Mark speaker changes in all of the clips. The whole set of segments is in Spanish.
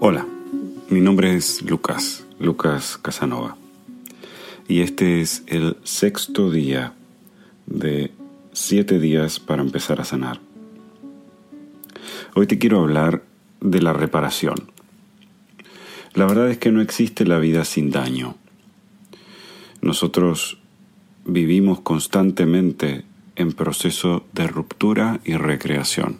Speaker 1: Hola, mi nombre es Lucas Casanova, y este es el 6º día de 7 días para empezar a sanar. Hoy te quiero hablar de la reparación. La verdad es que no existe la vida sin daño. Nosotros vivimos constantemente en proceso de ruptura y recreación.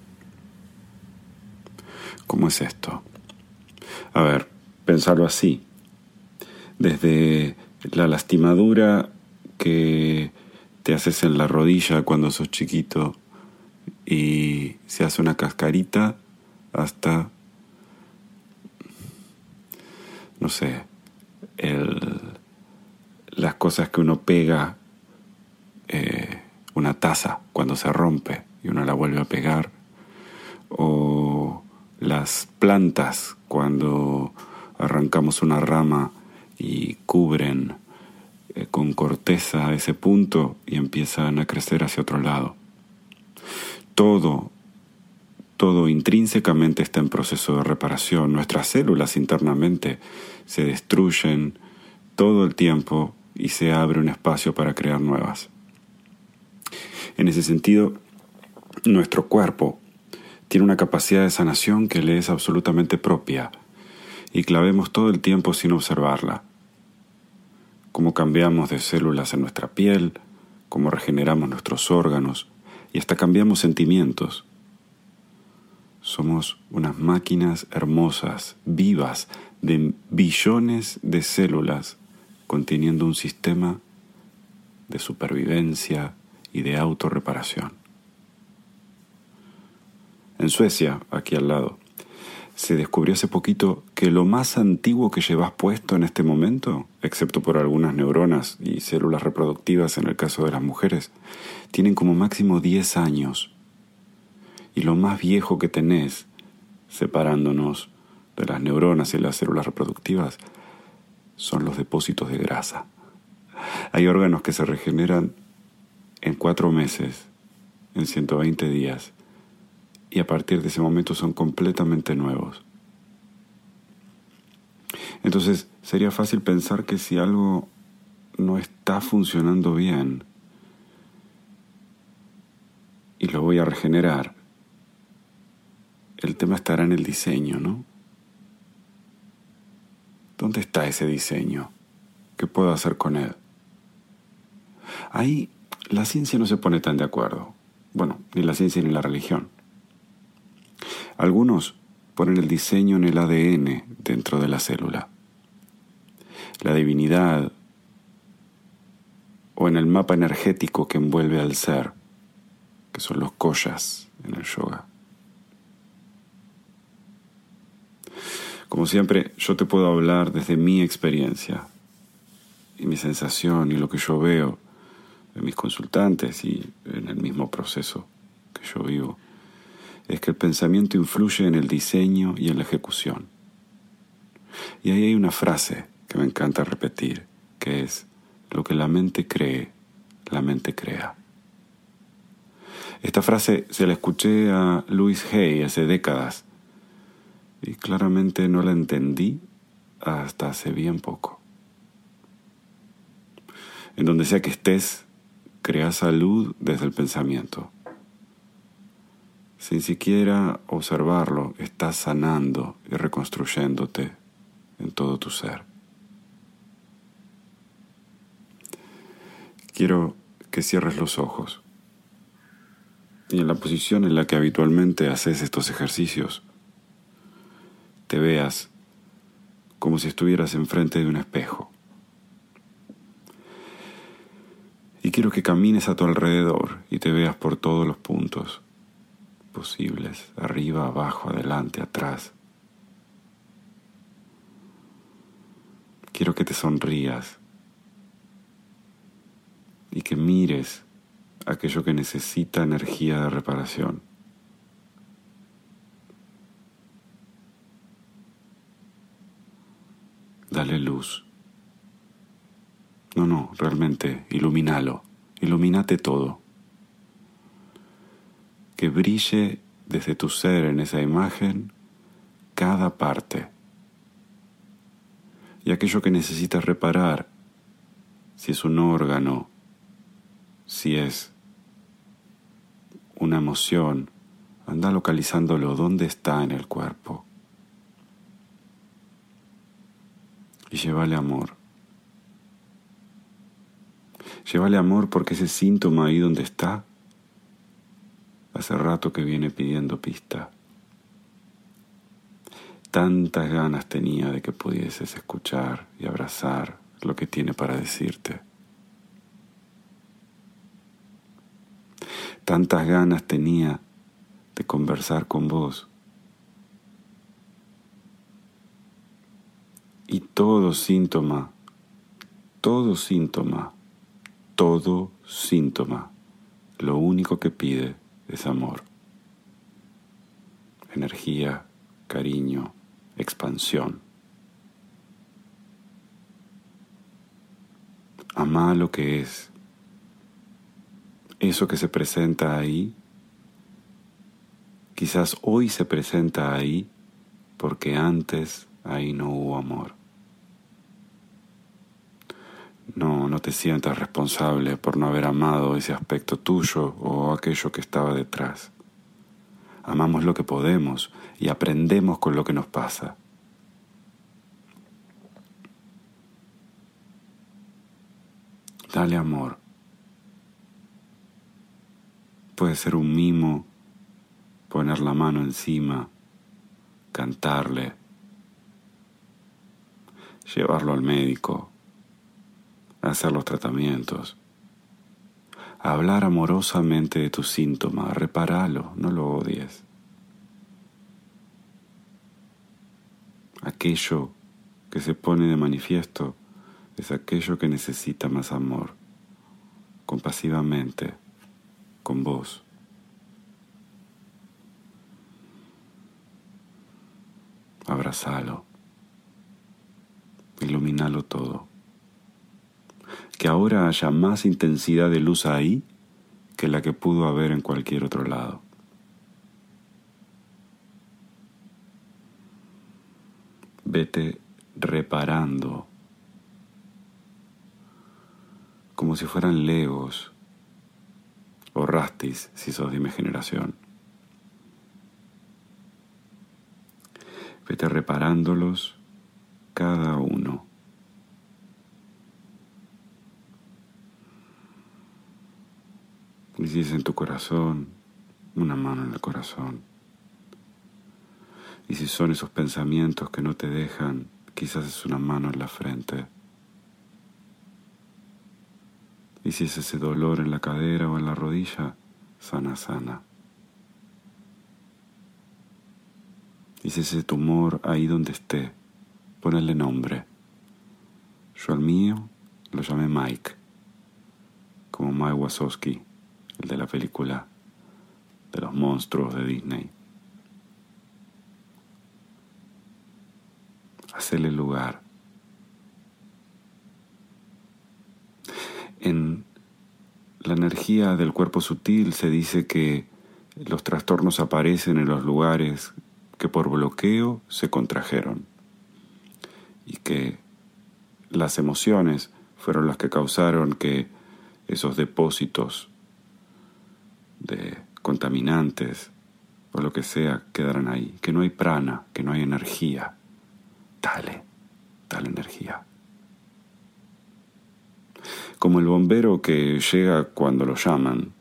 Speaker 1: ¿Cómo es esto? A ver, pensarlo así. Desde la lastimadura que te haces en la rodilla cuando sos chiquito y se hace una cascarita, hasta, no sé, las cosas que uno pega, una taza cuando se rompe y uno la vuelve a pegar, o las plantas cuando arrancamos una rama y cubren con corteza ese punto y empiezan a crecer hacia otro lado. Todo intrínsecamente está en proceso de reparación. Nuestras células internamente se destruyen todo el tiempo y se abre un espacio para crear nuevas. En ese sentido, nuestro cuerpo tiene una capacidad de sanación que le es absolutamente propia y que la vemos todo el tiempo sin observarla. Cómo cambiamos de células en nuestra piel, cómo regeneramos nuestros órganos y hasta cambiamos sentimientos. Somos unas máquinas hermosas, vivas, de billones de células conteniendo un sistema de supervivencia y de autorreparación. En Suecia, aquí al lado, se descubrió hace poquito que lo más antiguo que llevas puesto en este momento, excepto por algunas neuronas y células reproductivas en el caso de las mujeres, tienen como máximo 10 años. Y lo más viejo que tenés, separándonos de las neuronas y las células reproductivas, son los depósitos de grasa. Hay órganos que se regeneran en 4 meses, en 120 días, y a partir de ese momento son completamente nuevos. Entonces, sería fácil pensar que si algo no está funcionando bien y lo voy a regenerar, el tema estará en el diseño, ¿no? ¿Dónde está ese diseño? ¿Qué puedo hacer con él? Ahí la ciencia no se pone tan de acuerdo. Bueno, ni la ciencia ni la religión. Algunos ponen el diseño en el ADN dentro de la célula, la divinidad o en el mapa energético que envuelve al ser, que son los koshas en el yoga. Como siempre, yo te puedo hablar desde mi experiencia y mi sensación y lo que yo veo en mis consultantes y en el mismo proceso que yo vivo. Es que el pensamiento influye en el diseño y en la ejecución. Y ahí hay una frase que me encanta repetir, que es: lo que la mente cree, la mente crea. Esta frase se la escuché a Louise Hay hace décadas y claramente no la entendí hasta hace bien poco. En donde sea que estés, crea salud desde el pensamiento. Sin siquiera observarlo, estás sanando y reconstruyéndote en todo tu ser. Quiero que cierres los ojos y en la posición en la que habitualmente haces estos ejercicios, te veas como si estuvieras enfrente de un espejo. Y quiero que camines a tu alrededor y te veas por todos los puntos posibles, arriba, abajo, adelante, atrás. Quiero que te sonrías y que mires aquello que necesita energía de reparación. Dale luz. No, realmente, ilumínalo. Ilumínate todo. Que brille desde tu ser en esa imagen cada parte Y aquello que necesitas reparar, si es un órgano, si es una emoción, anda localizándolo dónde está en el cuerpo. Y llévale amor. Llévale amor porque ese síntoma ahí donde está, hace rato que viene pidiendo pista. Tantas ganas tenía de que pudieses escuchar y abrazar lo que tiene para decirte. Tantas ganas tenía de conversar con vos. Y todo síntoma, lo único que pide es amor, energía, cariño, expansión. Amá lo que es. Eso que se presenta ahí, quizás hoy se presenta ahí porque antes ahí no hubo amor. No te sientas responsable por no haber amado ese aspecto tuyo o aquello que estaba detrás. Amamos lo que podemos y aprendemos con lo que nos pasa. Dale amor. Puede ser un mimo, poner la mano encima, cantarle, llevarlo al médico, hacer los tratamientos, hablar amorosamente de tu síntoma, repáralo, no lo odies. Aquello que se pone de manifiesto es aquello que necesita más amor, compasivamente, con vos. Abrazalo, iluminalo todo. Que ahora haya más intensidad de luz ahí que la que pudo haber en cualquier otro lado. Vete reparando como si fueran legos o rastis si sos de mi generación. Vete reparándolos cada uno. Y si es en tu corazón, una mano en el corazón. Y si son esos pensamientos que no te dejan, quizás es una mano en la frente. Y si es ese dolor en la cadera o en la rodilla, sana, sana. Y si es ese tumor ahí donde esté, ponele nombre. Yo al mío lo llamé Mike, como Mike Wazowski, el de la película de los monstruos de Disney. Hacele lugar. En la energía del cuerpo sutil se dice que los trastornos aparecen en los lugares que por bloqueo se contrajeron y que las emociones fueron las que causaron que esos depósitos de contaminantes o lo que sea quedaran ahí, que no hay prana, que no hay energía. Dale energía. Como el bombero que llega cuando lo llaman.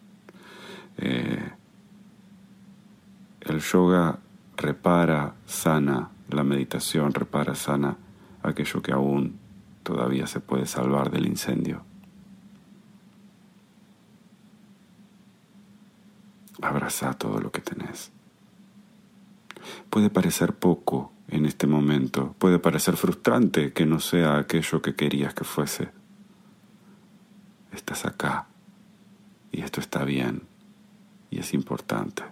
Speaker 1: El yoga repara, sana, la meditación repara, sana aquello que aún todavía se puede salvar del incendio. Abraza todo lo que tenés. Puede parecer poco en este momento, puede parecer frustrante que no sea aquello que querías que fuese. Estás acá y esto está bien y es importante.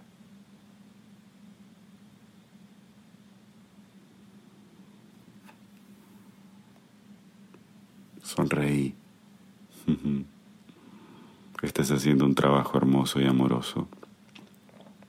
Speaker 1: Sonreí. Estás haciendo un trabajo hermoso y amoroso.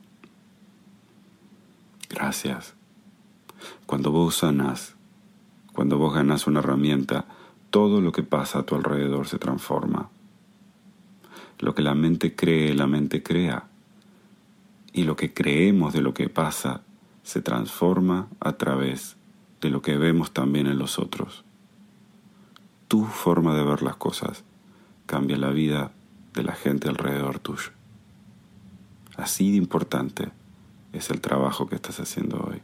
Speaker 1: Gracias. Cuando vos sanás, Cuando vos ganás una herramienta, todo lo que pasa a tu alrededor se transforma. Lo que la mente cree, la mente crea. Y lo que creemos de lo que pasa se transforma a través de lo que vemos también en los otros. Tu forma de ver las cosas cambia la vida de la gente alrededor tuyo. Así de importante es el trabajo que estás haciendo hoy.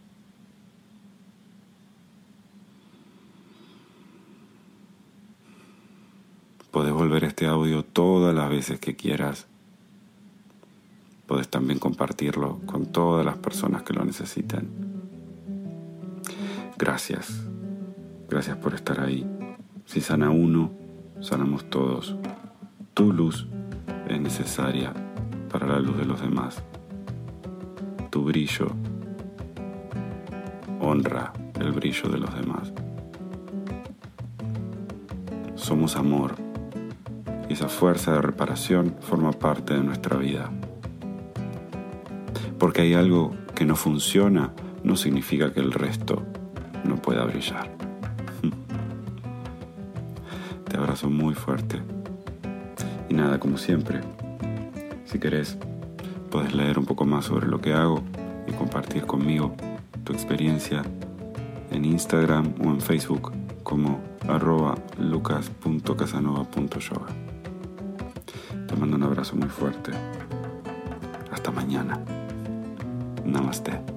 Speaker 1: Podés volver a este audio todas las veces que quieras. Podés también compartirlo con todas las personas que lo necesiten. Gracias. Gracias por estar ahí. Si sana uno, sanamos todos. Tu luz es necesaria para la luz de los demás. Tu brillo honra el brillo de los demás. Somos amor. Y esa fuerza de reparación forma parte de nuestra vida. Porque hay algo que no funciona, no significa que el resto no pueda brillar. Te abrazo muy fuerte. Y nada, como siempre, si querés, podés leer un poco más sobre lo que hago y compartir conmigo tu experiencia en Instagram o en Facebook como @lucas.casanova.yoga. Te mando un abrazo muy fuerte. Hasta mañana. Namaste.